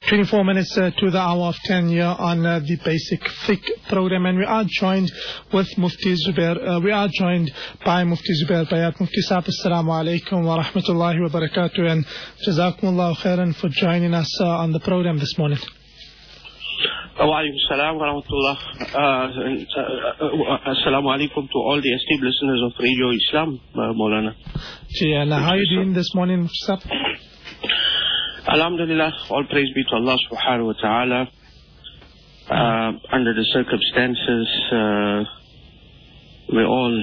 24 minutes to the hour of 10 here on the Basic Fiqh program, and we are joined with Mufti Zubair. We are joined by Mufti Zubair Bayat. Mufti Sahib, assalamu alaikum wa rahmatullahi wa barakatuh, and jazakumullahu khairan for joining us on the program this morning. Wa alaikum salam wa rahmatullah. Assalamu alaikum to all the esteemed listeners of Radio Islam, Maulana. And how are you doing this morning, Mufti Sahib? Alhamdulillah, all praise be to Allah subhanahu wa ta'ala. Under the circumstances, we're all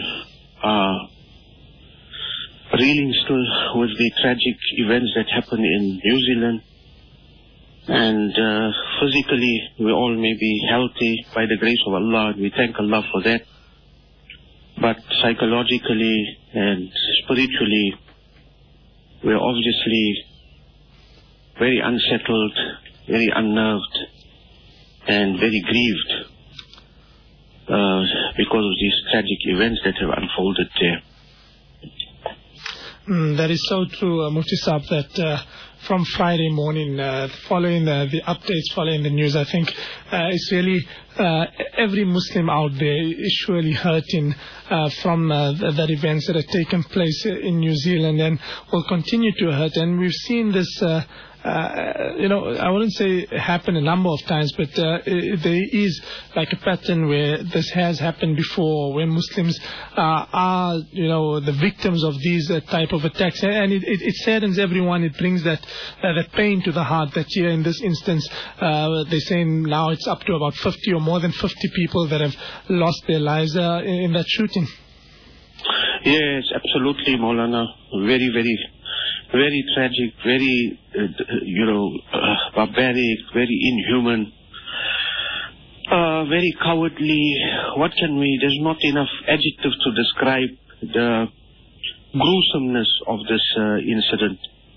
reeling still with the tragic events that happened in New Zealand. And physically, we all may be healthy by the grace of Allah, and we thank Allah for that. But psychologically and spiritually, we're obviously very unsettled, very unnerved, and very grieved because of these tragic events that have unfolded there. That is so true, Mufti Sahib, that from Friday morning, following the updates, following the news, I think it's really every Muslim out there is surely hurting from that events that have taken place in New Zealand and will continue to hurt. And we've seen this I wouldn't say happen a number of times, but there is like a pattern where this has happened before, where Muslims are, the victims of these type of attacks, and it saddens everyone. It brings that pain to the heart. That here in this instance, they're saying now it's up to about 50 or more than 50 people that have lost their lives in that shooting. Yes, absolutely, Maulana. Very, very. Very tragic, very, barbaric, very inhuman, very cowardly. There's not enough adjectives to describe the gruesomeness of this incident.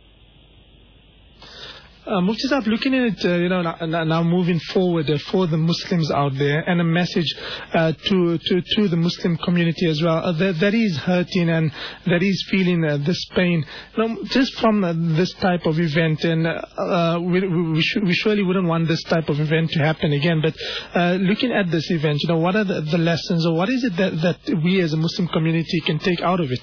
Mufti Sahib, looking at it, now moving forward for the Muslims out there, and a message to the Muslim community as well, that is hurting and that is feeling this pain. Just from this type of event, and we surely wouldn't want this type of event to happen again. But looking at this event, what are the lessons, or what is it that we as a Muslim community can take out of it?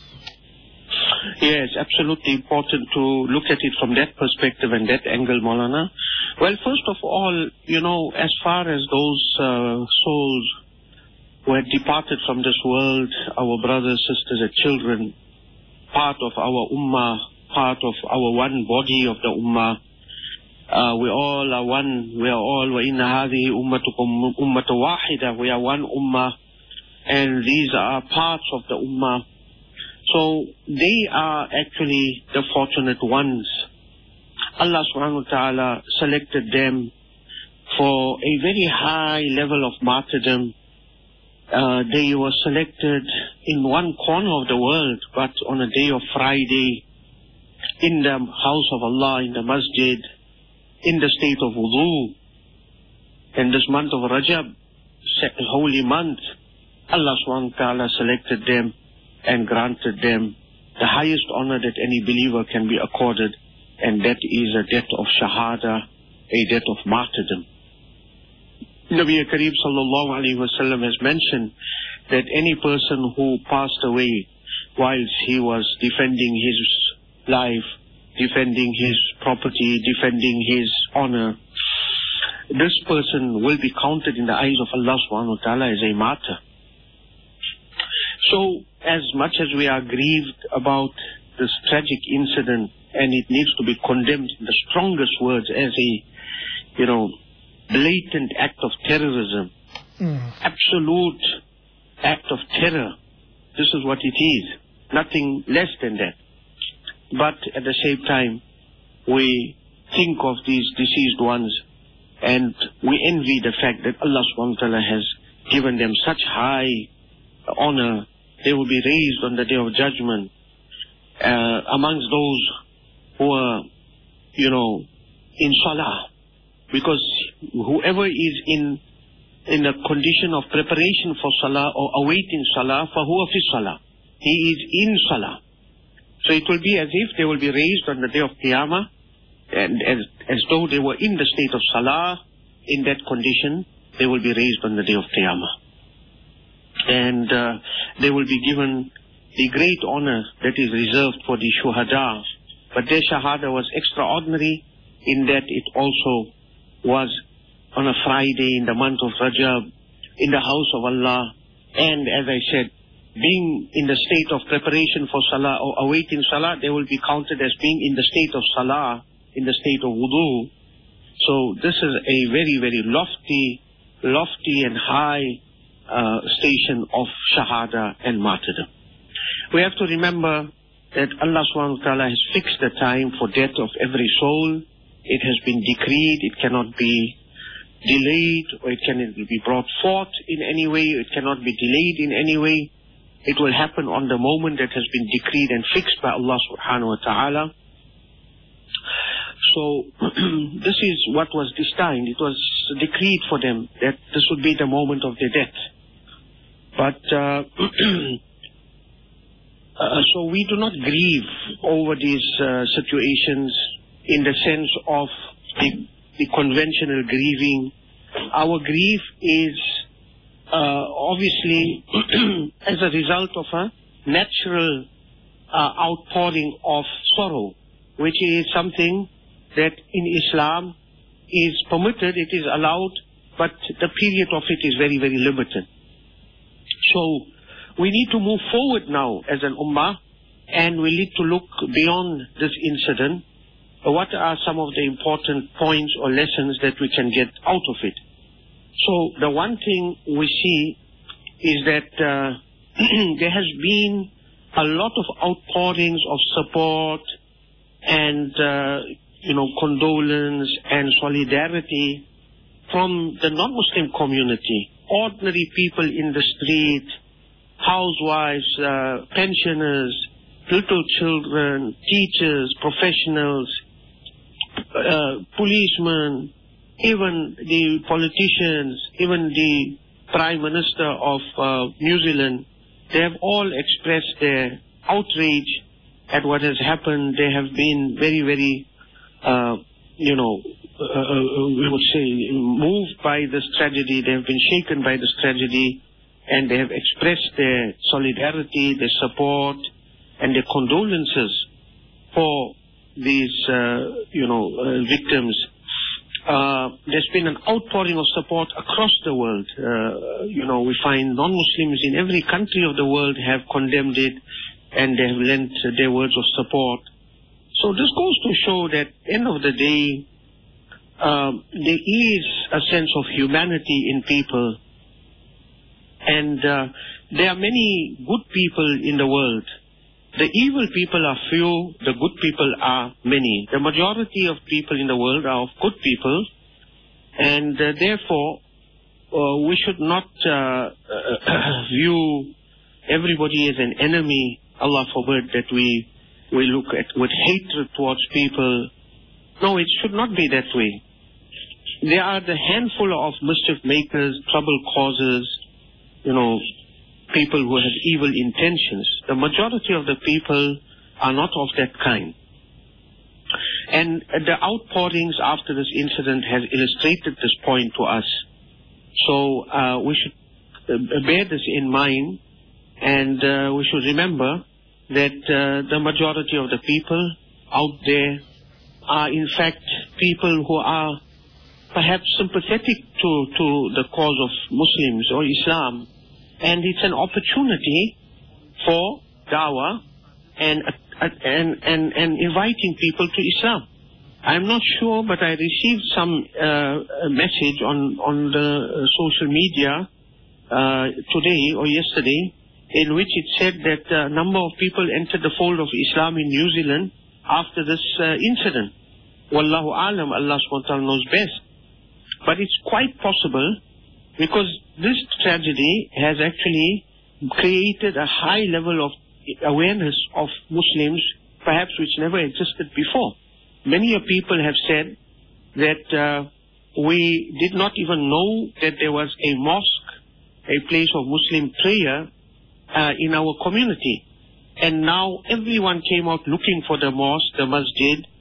Yes, absolutely important to look at it from that perspective and that angle, Maulana. Well, first of all, as far as those souls who had departed from this world, our brothers, sisters and children, part of our ummah, part of our one body of the ummah, we all are one, we are all, وَإِنَّ هَذِهِ أُمَّتُكُمْ أُمَّةٌ وَاحِدَةٌ, we are one ummah, and these are parts of the ummah. So they are actually the fortunate ones. Allah subhanahu wa ta'ala selected them for a very high level of martyrdom. They were selected in one corner of the world, but on a day of Friday, in the house of Allah, in the masjid, in the state of wudu. In this month of Rajab, holy month, Allah subhanahu wa ta'ala selected them and granted them the highest honor that any believer can be accorded, and that is a death of shahada, a death of martyrdom. Nabi Kareem sallallahu alayhi wa sallam has mentioned that any person who passed away whilst he was defending his life, defending his property, defending his honor, this person will be counted in the eyes of Allah subhanahu wa ta'ala as a martyr. So, as much as we are grieved about this tragic incident, and it needs to be condemned in the strongest words as a, blatant act of terrorism, absolute act of terror. This is what it is, nothing less than that. But at the same time, we think of these deceased ones, and we envy the fact that Allah subhanahu wa ta'ala has given them such high honor. They will be raised on the day of judgment amongst those who are, in salah. Because whoever is in a condition of preparation for salah or awaiting salah, fahuwa fi salah, he is in salah. So it will be as if they will be raised on the day of Qiyamah and as though they were in the state of salah, in that condition, they will be raised on the day of Qiyamah. And they will be given the great honor that is reserved for the shuhada. But their shahada was extraordinary in that it also was on a Friday in the month of Rajab, in the house of Allah, and as I said, being in the state of preparation for salah or awaiting salah, they will be counted as being in the state of salah, in the state of wudu. So this is a very, very lofty and high station of shahada and martyrdom. We have to remember that Allah subhanahu wa ta'ala has fixed the time for death of every soul. It has been decreed, it cannot be delayed, or it cannot be brought forth in any way, it cannot be delayed in any way. It will happen on the moment that has been decreed and fixed by Allah subhanahu wa ta'ala. So this is what was destined. It was decreed for them that this would be the moment of their death. But so we do not grieve over these situations in the sense of the conventional grieving. Our grief is obviously as a result of a natural outpouring of sorrow, which is something that in Islam is permitted, it is allowed, but the period of it is very, very limited. So we need to move forward now as an ummah, and we need to look beyond this incident. What are some of the important points or lessons that we can get out of it? So the one thing we see is that there has been a lot of outpourings of support and condolence and solidarity from the non-Muslim community, ordinary people in the street, housewives, pensioners, little children, teachers, professionals, policemen, even the politicians, even the Prime Minister of New Zealand. They have all expressed their outrage at what has happened. They have been very, very, we would say, moved by this tragedy. They have been shaken by this tragedy, and they have expressed their solidarity, their support, and their condolences for these, victims. There's been an outpouring of support across the world. We find non-Muslims in every country of the world have condemned it, and they have lent their words of support. So this goes to show that at the end of the day, there is a sense of humanity in people. And there are many good people in the world. The evil people are few, the good people are many. The majority of people in the world are of good people, and therefore we should not view everybody as an enemy. Allah forbid that we look at with hatred towards people. No, it should not be that way. There are the handful of mischief makers, trouble causers, people who have evil intentions. The majority of the people are not of that kind. And the outpourings after this incident has illustrated this point to us. So we should bear this in mind, and we should remember that the majority of the people out there are in fact people who are perhaps sympathetic to the cause of Muslims or Islam. And it's an opportunity for dawah and inviting people to Islam. I'm not sure, but I received some message on the social media today or yesterday, in which it said that a number of people entered the fold of Islam in New Zealand after this incident. Wallahu alam, Allah subhanahu wa ta'ala knows best. But it's quite possible, because this tragedy has actually created a high level of awareness of Muslims, perhaps which never existed before. Many people have said that we did not even know that there was a mosque, a place of Muslim prayer in our community. And now everyone came out looking for the mosque, the masjid,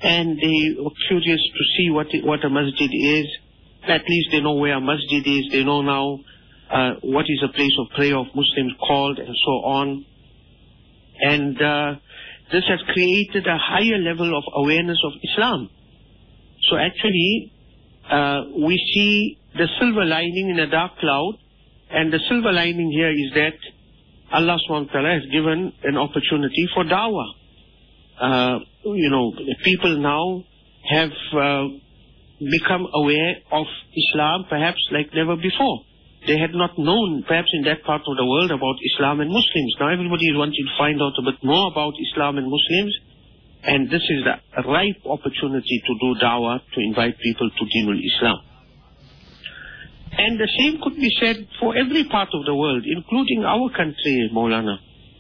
and they were curious to see what a masjid is. At least they know where a masjid is. They know now what is a place of prayer of Muslims called, and so on. And this has created a higher level of awareness of Islam. So actually, we see the silver lining in a dark cloud, and the silver lining here is that Allah subhanahu wa ta'ala has given an opportunity for da'wah. People now have become aware of Islam perhaps like never before. They had not known, perhaps in that part of the world, about Islam and Muslims. Now everybody is wanting to find out a bit more about Islam and Muslims, and this is a ripe opportunity to do da'wah, to invite people to Dinul Islam. And the same could be said for every part of the world, including our country, Maulana.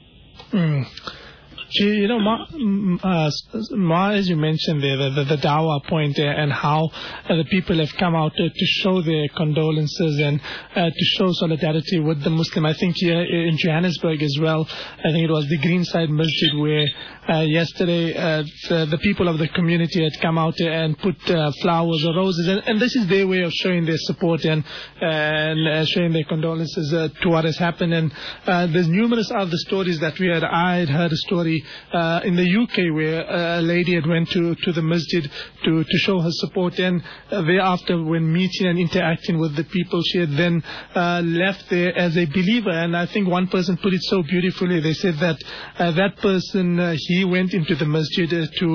Ma, as you mentioned there, the dawah point and how the people have come out to show their condolences and to show solidarity with the Muslim. I think here in Johannesburg as well, I think it was the Greenside Masjid where yesterday the people of the community had come out and put flowers or roses, and this is their way of showing their support and showing their condolences to what has happened. And there's numerous other stories that we had. I had heard a story in the UK where a lady had went to the masjid to show her support, and thereafter, when meeting and interacting with the people, she had then left there as a believer. And I think one person put it so beautifully. They said that that person, he went into the masjid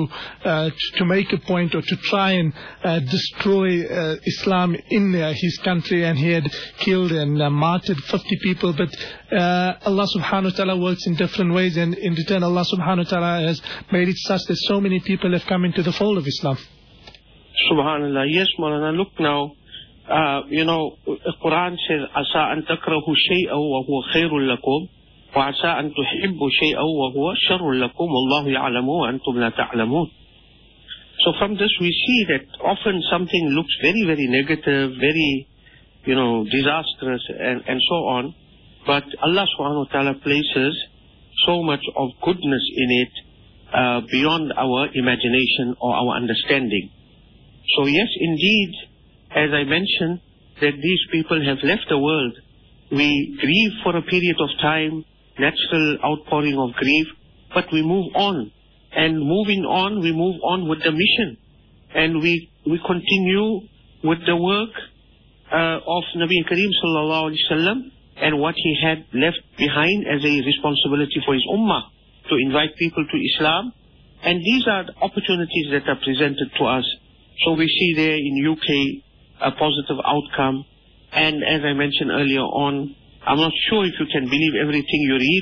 to make a point or to try and destroy Islam in his country, and he had killed and martyred 50 people. But Allah subhanahu wa ta'ala works in different ways, and in return Allah subhanahu wa ta'ala has made it such that so many people have come into the fold of Islam. Subhanallah. Yes, Maulana. Look now, the Quran says, Asa an takrahu shay'aw wa huwa khairul lakum, wa asa an tuhibbu shay'aw wa huwa sharrul lakum, wallahu ya'lamu wa antum la ta'lamun. So from this we see that often something looks very, very negative, very, disastrous and so on, but Allah subhanahu wa ta'ala places so much of goodness in it beyond our imagination or our understanding. So yes, indeed, as I mentioned, that these people have left the world. We grieve for a period of time, natural outpouring of grief, but we move on. And moving on, we move on with the mission. And we continue with the work of Nabi Kareem sallallahu alaihi wasallam, and what he had left behind as a responsibility for his ummah, to invite people to Islam. And these are the opportunities that are presented to us. So we see there in UK a positive outcome. And as I mentioned earlier on, I'm not sure if you can believe everything you read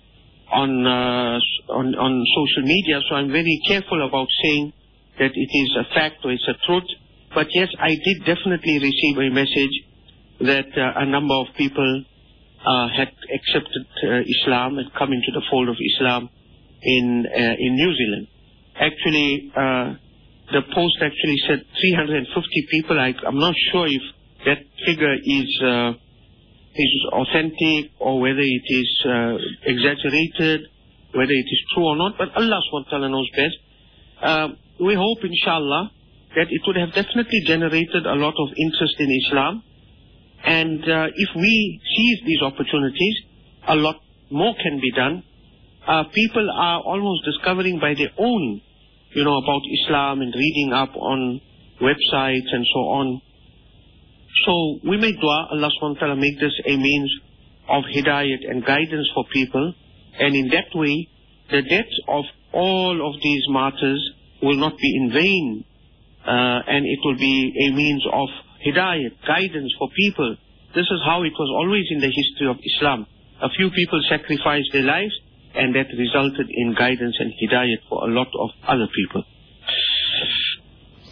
on social media, so I'm very careful about saying that it is a fact or it's a truth. But yes, I did definitely receive a message that a number of people had accepted Islam and come into the fold of Islam in New Zealand. Actually, the post actually said 350 people. I'm not sure if that figure is authentic or whether it is exaggerated, whether it is true or not, but Allah subhanahu wa ta'ala knows best. We hope, inshallah, that it would have definitely generated a lot of interest in Islam. And if we seize these opportunities, a lot more can be done. People are almost discovering by their own, about Islam and reading up on websites and so on. So we make dua, Allah subhanahu wa ta'ala make this a means of hidayat and guidance for people. And in that way, the death of all of these martyrs will not be in vain. And it will be a means of hidayat, guidance for people. This is how it was always in the history of Islam. A few people sacrificed their lives, and that resulted in guidance and hidayat for a lot of other people.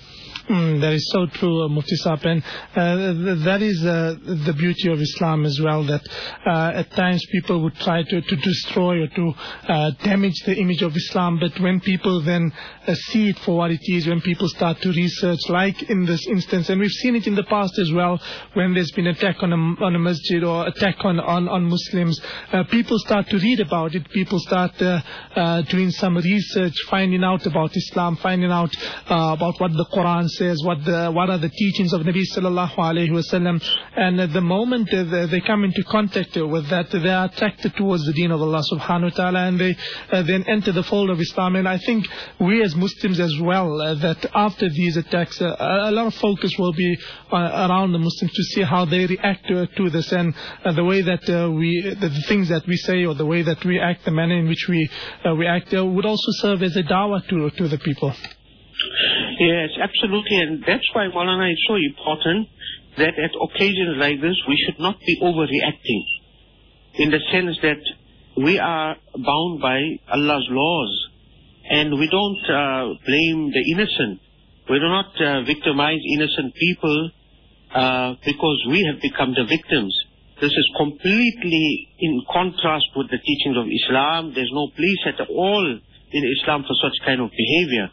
That is so true, Mufti Saab, and that is the beauty of Islam as well, that at times people would try to destroy or to damage the image of Islam, but when people then see it for what it is, when people start to research, like in this instance, and we've seen it in the past as well, when there's been attack on a masjid or attack on Muslims, people start to read about it, people start doing some research, finding out about Islam, finding out about what the Quran says, what are the teachings of Nabi sallallahu alaihi wasallam, and at the moment they come into contact with that, they are attracted towards the deen of Allah subhanahu wa ta'ala, and they then enter the fold of Islam. And I think we as Muslims as well, that after these attacks, a lot of focus will be around the Muslims to see how they react to this, and the way that the things that we say, or the way that we act, the manner in which we act, would also serve as a dawah to the people. Yes, absolutely, and that's why, Maulana, it's so important that at occasions like this we should not be overreacting, in the sense that we are bound by Allah's laws, and we don't blame the innocent. We do not victimize innocent people because we have become the victims. This is completely in contrast with the teachings of Islam. There's no place at all in Islam for such kind of behavior.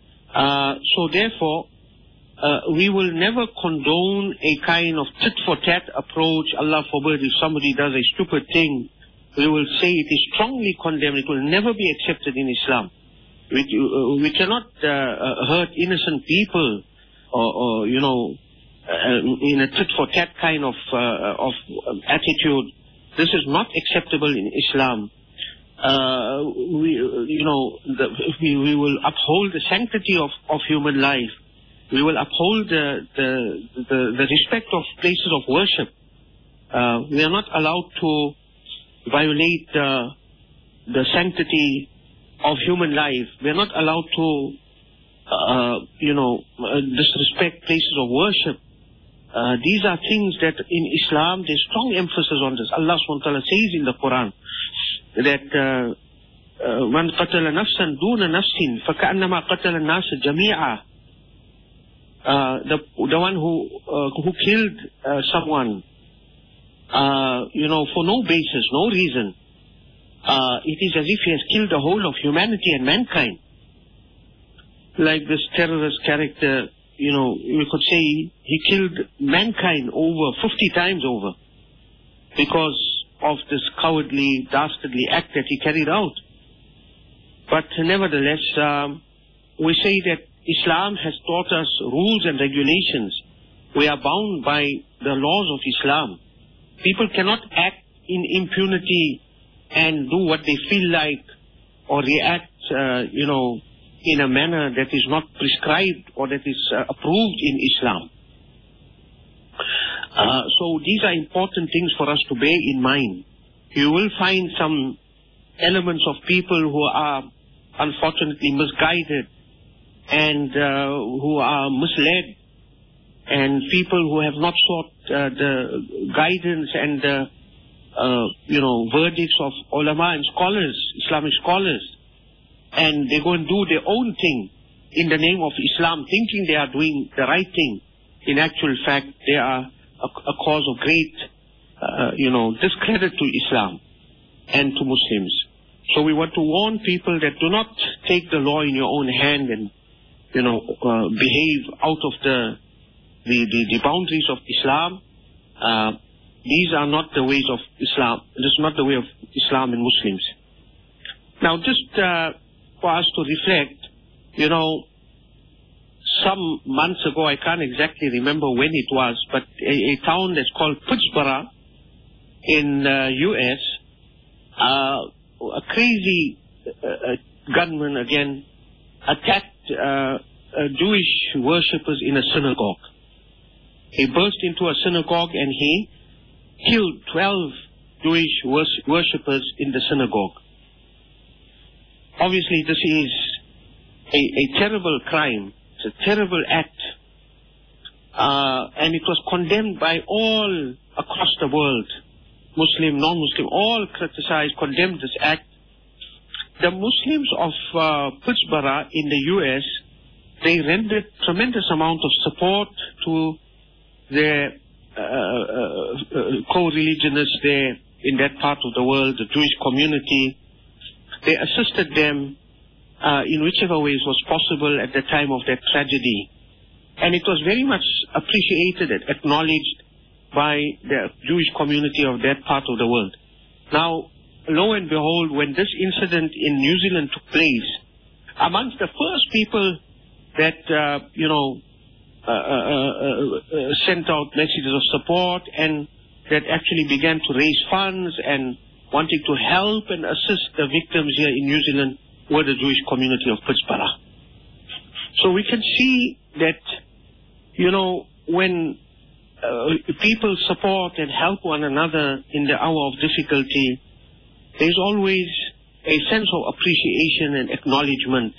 So therefore, we will never condone a kind of tit-for-tat approach. Allah forbid, if somebody does a stupid thing, we will say it is strongly condemned. It will never be accepted in Islam. We cannot hurt innocent people, or in a tit-for-tat kind of attitude. This is not acceptable in Islam. We will uphold the sanctity of human life. We will uphold the respect of places of worship. We are not allowed to violate the sanctity of human life. We are not allowed to, disrespect places of worship. These are things that in Islam there's strong emphasis on this. Allah subhanahu wa ta'ala says in the Quran that man qatala nafsan duna nafsin faka'annama qatala an-nas jami'a. The one who killed someone for no basis, no reason, it is as if he has killed the whole of humanity and mankind. Like this terrorist character, we could say he killed mankind over 50 times over because of this cowardly, dastardly act that he carried out. But nevertheless, we say that Islam has taught us rules and regulations. We are bound by the laws of Islam. People cannot act in impunity and do what they feel like, or react, in a manner that is not prescribed or that is approved in Islam. So these are important things for us to bear in mind. You will find some elements of people who are unfortunately misguided and who are misled, and people who have not sought the guidance and the verdicts of ulama and scholars, Islamic scholars, and they go and do their own thing in the name of Islam, thinking they are doing the right thing. In actual fact, they are a cause of great, discredit to Islam and to Muslims. So we want to warn people that do not take the law in your own hand and, behave out of the boundaries of Islam. These are not the ways of Islam. This is not the way of Islam and Muslims. Now, just for us to reflect, some months ago, I can't exactly remember when it was, but a town that's called Pittsburgh in U.S., a crazy gunman again attacked Jewish worshippers in a synagogue. He burst into a synagogue and he killed 12 Jewish worshippers in the synagogue. Obviously, this is a terrible crime. It's a terrible act. And it was condemned by all across the world. Muslim, non-Muslim, all criticized, condemned this act. The Muslims of Pittsburgh in the U.S. they rendered tremendous amount of support to their co-religionists there in that part of the world, the Jewish community. They assisted them in whichever ways was possible at the time of that tragedy. And it was very much appreciated and acknowledged by the Jewish community of that part of the world. Now, lo and behold, when this incident in New Zealand took place, amongst the first people that, sent out messages of support and that actually began to raise funds and wanting to help and assist the victims here in New Zealand were the Jewish community of Pittsburgh. So we can see that, when people support and help one another in the hour of difficulty, there's always a sense of appreciation and acknowledgement.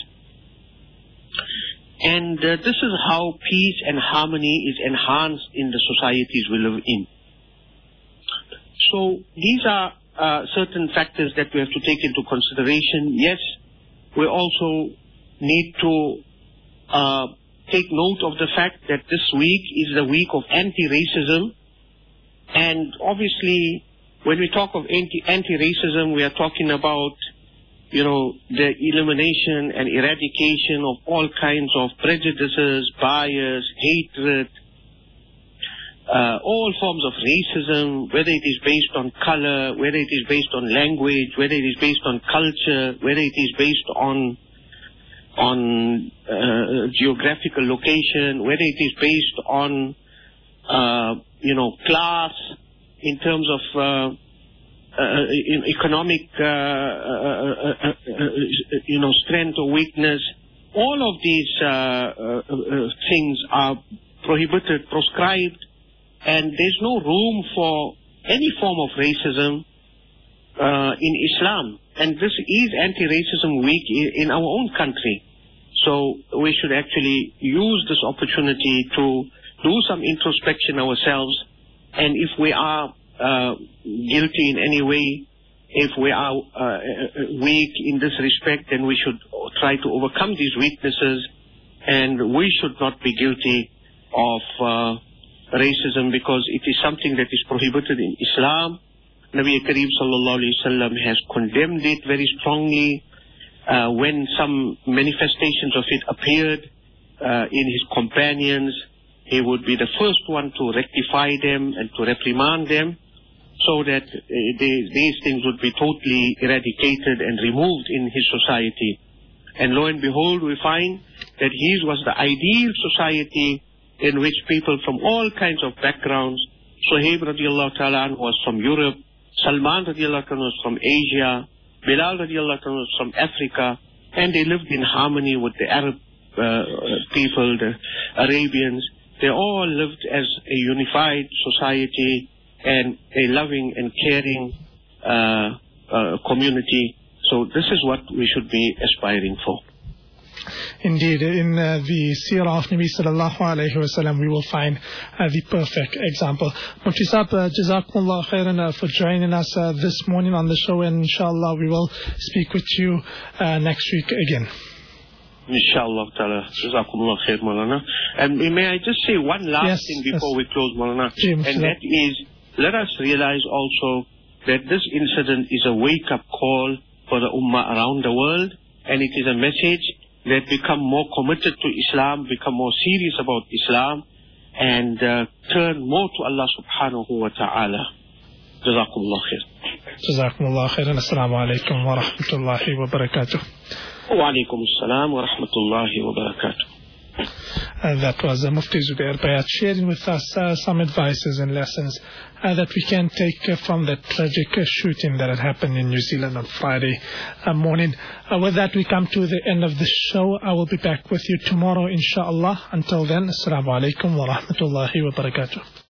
And this is how peace and harmony is enhanced in the societies we live in. So these are certain factors that we have to take into consideration. Yes, we also need to take note of the fact that this week is the week of anti-racism. And obviously, when we talk of anti-racism, we are talking about, the elimination and eradication of all kinds of prejudices, bias, hatred, all forms of racism, whether it is based on color, whether it is based on language, whether it is based on culture, whether it is based on geographical location, whether it is based on, class, in terms of economic, strength or weakness. All of these things are prohibited, proscribed, and there's no room for any form of racism in Islam. And this is Anti-Racism Week in our own country. So we should actually use this opportunity to do some introspection ourselves. And if we are guilty in any way, if we are weak in this respect, then we should try to overcome these weaknesses. And we should not be guilty of racism, because it is something that is prohibited in Islam. Nabi Kareem sallallahu alayhi wa sallam has condemned it very strongly. When some manifestations of it appeared in his companions, he would be the first one to rectify them and to reprimand them, so that these things would be totally eradicated and removed in his society. And lo and behold, we find that his was the ideal society in which people from all kinds of backgrounds, Suhaib radiallahu ta'ala was from Europe, Salman radiallahu ta'ala was from Asia, Bilal radiallahu ta'ala was from Africa, and they lived in harmony with the Arab people, the Arabians. They all lived as a unified society and a loving and caring community. So this is what we should be aspiring for. Indeed, in the seerah of Nabi sallallahu alayhi wa sallam, we will find the perfect example. Mufti Saab, Jazakumullah khairan for joining us this morning on the show, and inshallah we will speak with you next week again. Inshallah ta'ala. Jazakumullah khair, Maulana. And may I just say one last thing before we close, Maulana? And that is, let us realize also that this incident is a wake-up call for the ummah around the world, and it is a message that become more committed to Islam, become more serious about Islam, and turn more to Allah subhanahu wa ta'ala. Jazakumullah khair. Jazakumullah khairan. Assalamu alaikum wa rahmatullahi wa barakatuh. Wa alaikum assalam wa rahmatullahi wa barakatuh. That was Mufti Zubair Bayat sharing with us some advices and lessons that we can take from that tragic shooting that had happened in New Zealand on Friday morning. With that, we come to the end of the show. I will be back with you tomorrow, inshallah. Until then, assalamu alaikum wa rahmatullahi wa barakatuh.